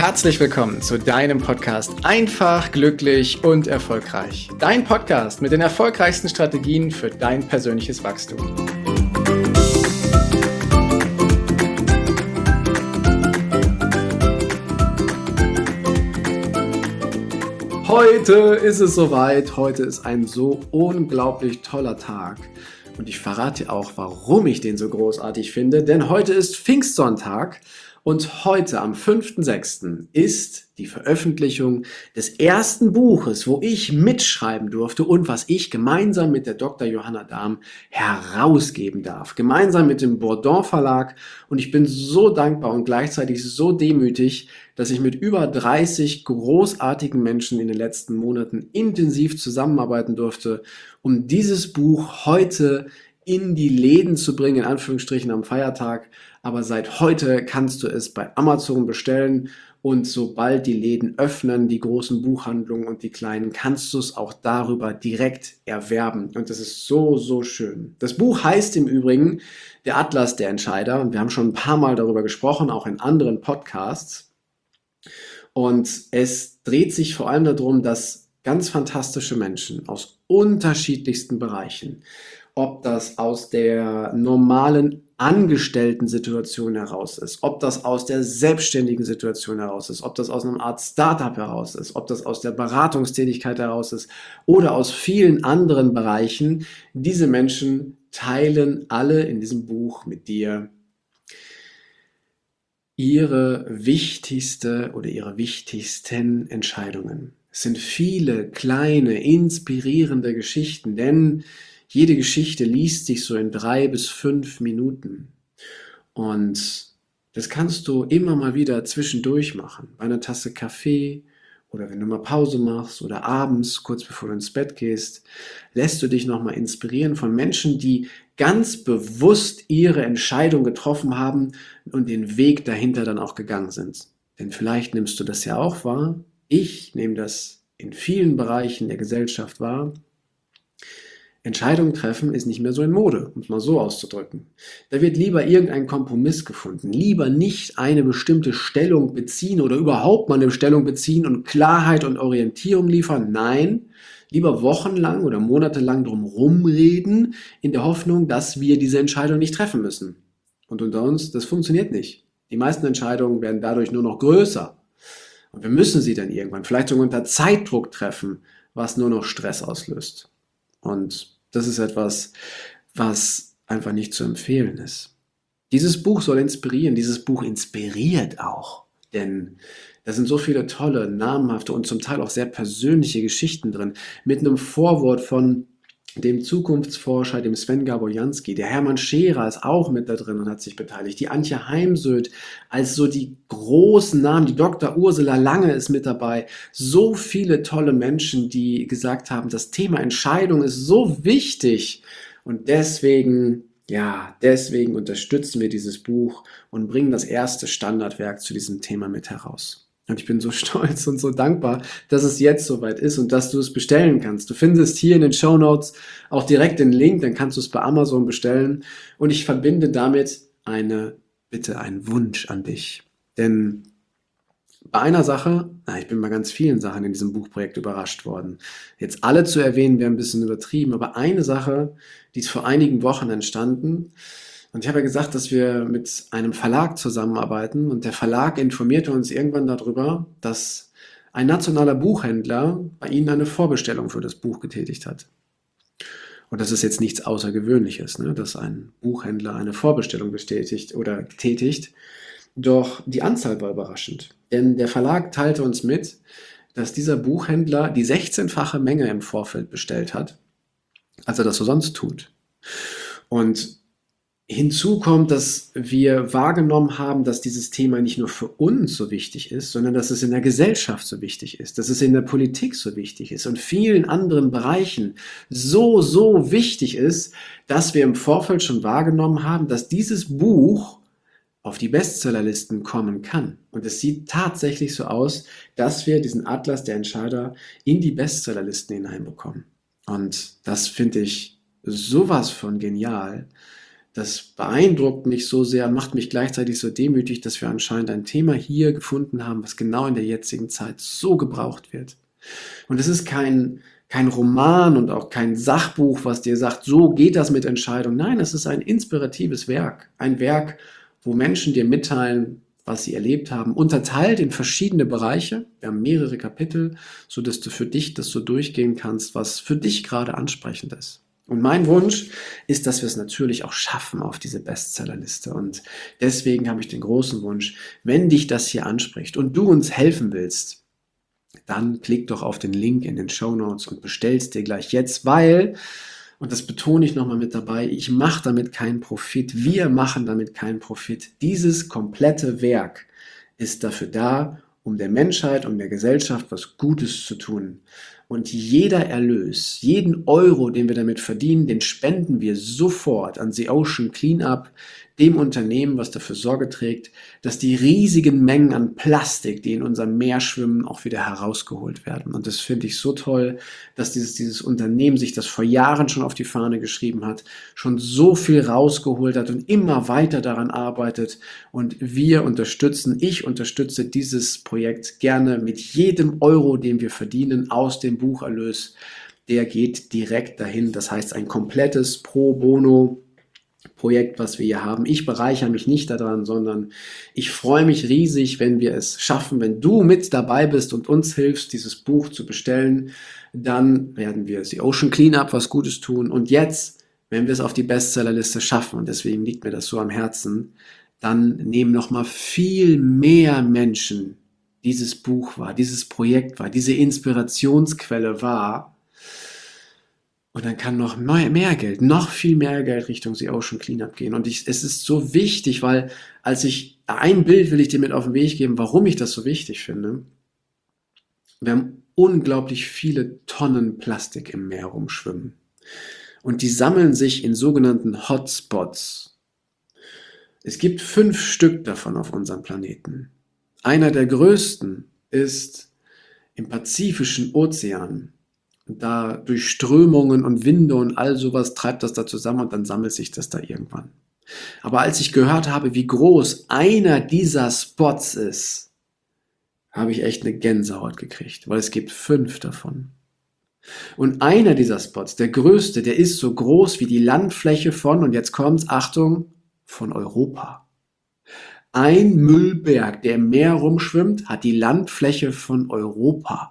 Herzlich willkommen zu deinem Podcast Einfach, glücklich und erfolgreich. Dein Podcast mit den erfolgreichsten Strategien für dein persönliches Wachstum. Heute ist es soweit. Heute ist ein so unglaublich toller Tag. Und ich verrate dir auch, warum ich den so großartig finde. Denn heute ist Pfingstsonntag. Und heute am 5.6. ist die Veröffentlichung des ersten Buches, wo ich mitschreiben durfte und was ich gemeinsam mit der Dr. Johanna Dahm herausgeben darf. Gemeinsam mit dem Bourdon Verlag. Und ich bin so dankbar und gleichzeitig so demütig, dass ich mit über 30 großartigen Menschen in den letzten Monaten intensiv zusammenarbeiten durfte, um dieses Buch heute in die Läden zu bringen, in Anführungsstrichen am Feiertag. Aber seit heute kannst du es bei Amazon bestellen und sobald die Läden öffnen, die großen Buchhandlungen und die kleinen, kannst du es auch darüber direkt erwerben. Und das ist so, so schön. Das Buch heißt im Übrigen Der Atlas der Entscheider und wir haben schon ein paar Mal darüber gesprochen, auch in anderen Podcasts. Und es dreht sich vor allem darum, dass ganz fantastische Menschen aus unterschiedlichsten Bereichen, ob das aus der normalen Angestellten-Situation heraus ist, ob das aus der selbstständigen Situation heraus ist, ob das aus einer Art Startup heraus ist, ob das aus der Beratungstätigkeit heraus ist oder aus vielen anderen Bereichen. Diese Menschen teilen alle in diesem Buch mit dir ihre wichtigste oder ihre wichtigsten Entscheidungen. Es sind viele kleine, inspirierende Geschichten, denn jede Geschichte liest sich so in 3 bis 5 Minuten. Und das kannst du immer mal wieder zwischendurch machen. Bei einer Tasse Kaffee oder wenn du mal Pause machst oder abends, kurz bevor du ins Bett gehst, lässt du dich nochmal inspirieren von Menschen, die ganz bewusst ihre Entscheidung getroffen haben und den Weg dahinter dann auch gegangen sind. Denn vielleicht nimmst du das ja auch wahr. Ich nehme das in vielen Bereichen der Gesellschaft wahr. Entscheidungen treffen ist nicht mehr so in Mode, um es mal so auszudrücken. Da wird lieber irgendein Kompromiss gefunden, lieber nicht eine bestimmte Stellung beziehen oder überhaupt mal eine Stellung beziehen und Klarheit und Orientierung liefern. Nein, lieber wochenlang oder monatelang drum rumreden, in der Hoffnung, dass wir diese Entscheidung nicht treffen müssen. Und unter uns, das funktioniert nicht. Die meisten Entscheidungen werden dadurch nur noch größer. Und wir müssen sie dann irgendwann, vielleicht sogar unter Zeitdruck treffen, was nur noch Stress auslöst. Und das ist etwas, was einfach nicht zu empfehlen ist. Dieses Buch soll inspirieren, dieses Buch inspiriert auch, denn da sind so viele tolle, namhafte und zum Teil auch sehr persönliche Geschichten drin, mit einem Vorwort von dem Zukunftsforscher, dem Sven Gaborjanski. Der Hermann Scherer ist auch mit da drin und hat sich beteiligt. Die Antje Heimsöth als so die großen Namen, die Dr. Ursula Lange ist mit dabei. So viele tolle Menschen, die gesagt haben, das Thema Entscheidung ist so wichtig. Und deswegen unterstützen wir dieses Buch und bringen das erste Standardwerk zu diesem Thema mit heraus. Und ich bin so stolz und so dankbar, dass es jetzt soweit ist und dass du es bestellen kannst. Du findest hier in den Shownotes auch direkt den Link, dann kannst du es bei Amazon bestellen. Und ich verbinde damit eine Bitte, einen Wunsch an dich. Denn bei einer Sache, ich bin bei ganz vielen Sachen in diesem Buchprojekt überrascht worden. Jetzt alle zu erwähnen, wäre ein bisschen übertrieben, aber eine Sache, die ist vor einigen Wochen entstanden. Und ich habe ja gesagt, dass wir mit einem Verlag zusammenarbeiten und der Verlag informierte uns irgendwann darüber, dass ein nationaler Buchhändler bei ihnen eine Vorbestellung für das Buch getätigt hat. Und das ist jetzt nichts Außergewöhnliches, ne, dass ein Buchhändler eine Vorbestellung bestätigt oder tätigt. Doch die Anzahl war überraschend, denn der Verlag teilte uns mit, dass dieser Buchhändler die 16-fache Menge im Vorfeld bestellt hat, als er das so sonst tut. Und hinzu kommt, dass wir wahrgenommen haben, dass dieses Thema nicht nur für uns so wichtig ist, sondern dass es in der Gesellschaft so wichtig ist, dass es in der Politik so wichtig ist und vielen anderen Bereichen so, so wichtig ist, dass wir im Vorfeld schon wahrgenommen haben, dass dieses Buch auf die Bestsellerlisten kommen kann. Und es sieht tatsächlich so aus, dass wir diesen Atlas der Entscheider in die Bestsellerlisten hineinbekommen. Und das finde ich sowas von genial, das beeindruckt mich so sehr, macht mich gleichzeitig so demütig, dass wir anscheinend ein Thema hier gefunden haben, was genau in der jetzigen Zeit so gebraucht wird. Und es ist kein Roman und auch kein Sachbuch, was dir sagt, so geht das mit Entscheidungen. Nein, es ist ein inspiratives Werk. Ein Werk, wo Menschen dir mitteilen, was sie erlebt haben, unterteilt in verschiedene Bereiche. Wir haben mehrere Kapitel, sodass du für dich das so durchgehen kannst, was für dich gerade ansprechend ist. Und mein Wunsch ist, dass wir es natürlich auch schaffen auf diese Bestsellerliste. Und deswegen habe ich den großen Wunsch, wenn dich das hier anspricht und du uns helfen willst, dann klick doch auf den Link in den Shownotes und bestell's dir gleich jetzt, weil, und das betone ich nochmal mit dabei, ich mache damit keinen Profit, wir machen damit keinen Profit. Dieses komplette Werk ist dafür da, um der Menschheit und der Gesellschaft was Gutes zu tun. Und jeder Erlös, jeden Euro, den wir damit verdienen, den spenden wir sofort an The Ocean Cleanup, dem Unternehmen, was dafür Sorge trägt, dass die riesigen Mengen an Plastik, die in unserem Meer schwimmen, auch wieder herausgeholt werden. Und das finde ich so toll, dass dieses Unternehmen sich das vor Jahren schon auf die Fahne geschrieben hat, schon so viel rausgeholt hat und immer weiter daran arbeitet. Und wir unterstützen, ich unterstütze dieses Projekt gerne mit jedem Euro, den wir verdienen aus dem Bucherlös. Der geht direkt dahin. Das heißt, ein komplettes Pro Bono Projekt, was wir hier haben. Ich bereichere mich nicht daran, sondern ich freue mich riesig, wenn wir es schaffen, wenn du mit dabei bist und uns hilfst, dieses Buch zu bestellen, dann werden wir The Ocean Cleanup was Gutes tun. Und jetzt, wenn wir es auf die Bestsellerliste schaffen, und deswegen liegt mir das so am Herzen, dann nehmen noch mal viel mehr Menschen dieses Buch wahr, dieses Projekt wahr, diese Inspirationsquelle wahr. Und dann kann noch mehr Geld, noch viel mehr Geld Richtung The Ocean Cleanup gehen. Und es ist so wichtig, weil ein Bild will ich dir mit auf den Weg geben, warum ich das so wichtig finde. Wir haben unglaublich viele Tonnen Plastik im Meer rumschwimmen. Und die sammeln sich in sogenannten Hotspots. Es gibt 5 Stück davon auf unserem Planeten. Einer der größten ist im Pazifischen Ozean. Und da durch Strömungen und Winde und all sowas treibt das da zusammen und dann sammelt sich das da irgendwann. Aber als ich gehört habe, wie groß einer dieser Spots ist, habe ich echt eine Gänsehaut gekriegt, weil es gibt 5 davon. Und einer dieser Spots, der größte, der ist so groß wie die Landfläche von, und jetzt kommt's, Achtung, von Europa. Ein Müllberg, der im Meer rumschwimmt, hat die Landfläche von Europa.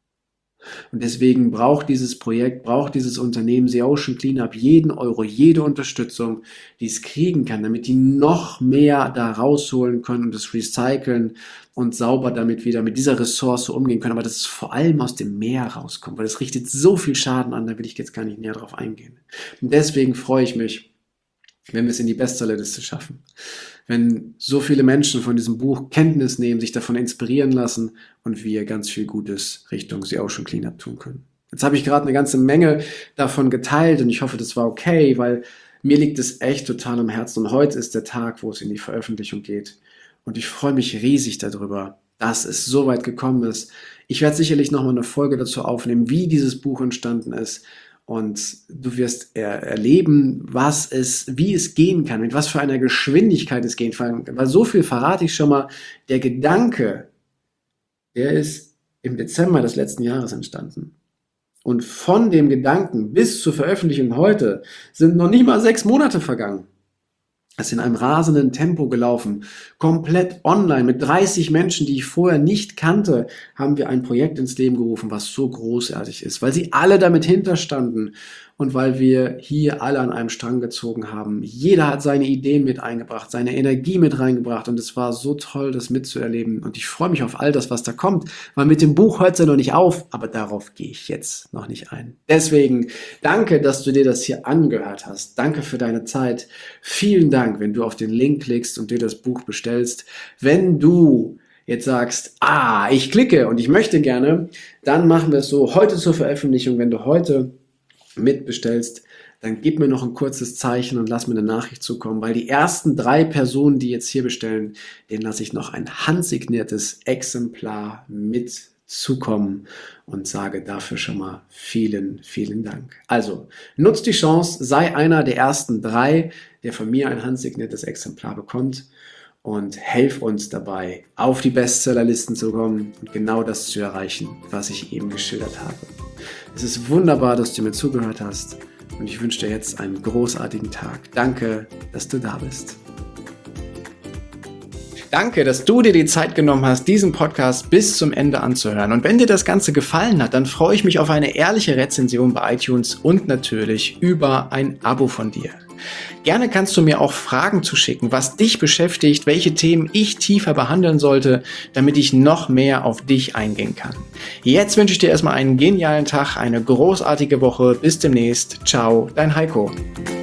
Und deswegen braucht dieses Projekt, braucht dieses Unternehmen The Ocean Cleanup jeden Euro, jede Unterstützung, die es kriegen kann, damit die noch mehr da rausholen können und das recyceln und sauber damit wieder mit dieser Ressource umgehen können. Aber dass es vor allem aus dem Meer rauskommt, weil es richtet so viel Schaden an, da will ich jetzt gar nicht näher drauf eingehen. Und deswegen freue ich mich, wenn wir es in die Bestsellerliste schaffen. Wenn so viele Menschen von diesem Buch Kenntnis nehmen, sich davon inspirieren lassen und wir ganz viel Gutes Richtung The Ocean Cleanup tun können. Jetzt habe ich gerade eine ganze Menge davon geteilt und ich hoffe, das war okay, weil mir liegt es echt total am Herzen und heute ist der Tag, wo es in die Veröffentlichung geht. Und ich freue mich riesig darüber, dass es so weit gekommen ist. Ich werde sicherlich nochmal eine Folge dazu aufnehmen, wie dieses Buch entstanden ist. Und du wirst erleben, wie es gehen kann, mit was für einer Geschwindigkeit es gehen kann. Weil so viel verrate ich schon mal. Der Gedanke, der ist im Dezember des letzten Jahres entstanden. Und von dem Gedanken bis zur Veröffentlichung heute sind noch nicht mal 6 Monate vergangen. Es ist in einem rasenden Tempo gelaufen, komplett online, mit 30 Menschen, die ich vorher nicht kannte, haben wir ein Projekt ins Leben gerufen, was so großartig ist, weil sie alle damit hinterstanden und weil wir hier alle an einem Strang gezogen haben. Jeder hat seine Ideen mit eingebracht, seine Energie mit reingebracht und es war so toll, das mitzuerleben und ich freue mich auf all das, was da kommt, weil mit dem Buch hört es ja noch nicht auf, aber darauf gehe ich jetzt noch nicht ein. Deswegen danke, dass du dir das hier angehört hast. Danke für deine Zeit. Vielen Dank, wenn du auf den Link klickst und dir das Buch bestellst. Wenn du jetzt sagst, ich klicke und ich möchte gerne, dann machen wir es so, heute zur Veröffentlichung, wenn du heute mitbestellst, dann gib mir noch ein kurzes Zeichen und lass mir eine Nachricht zukommen, weil die ersten 3 Personen, die jetzt hier bestellen, denen lasse ich noch ein handsigniertes Exemplar mit zukommen und sage dafür schon mal vielen, vielen Dank. Also, nutzt die Chance, sei einer der ersten 3, der von mir ein handsigniertes Exemplar bekommt und helf uns dabei, auf die Bestsellerlisten zu kommen und genau das zu erreichen, was ich eben geschildert habe. Es ist wunderbar, dass du mir zugehört hast und ich wünsche dir jetzt einen großartigen Tag. Danke, dass du da bist. Danke, dass du dir die Zeit genommen hast, diesen Podcast bis zum Ende anzuhören. Und wenn dir das Ganze gefallen hat, dann freue ich mich auf eine ehrliche Rezension bei iTunes und natürlich über ein Abo von dir. Gerne kannst du mir auch Fragen zuschicken, was dich beschäftigt, welche Themen ich tiefer behandeln sollte, damit ich noch mehr auf dich eingehen kann. Jetzt wünsche ich dir erstmal einen genialen Tag, eine großartige Woche. Bis demnächst. Ciao, dein Heiko.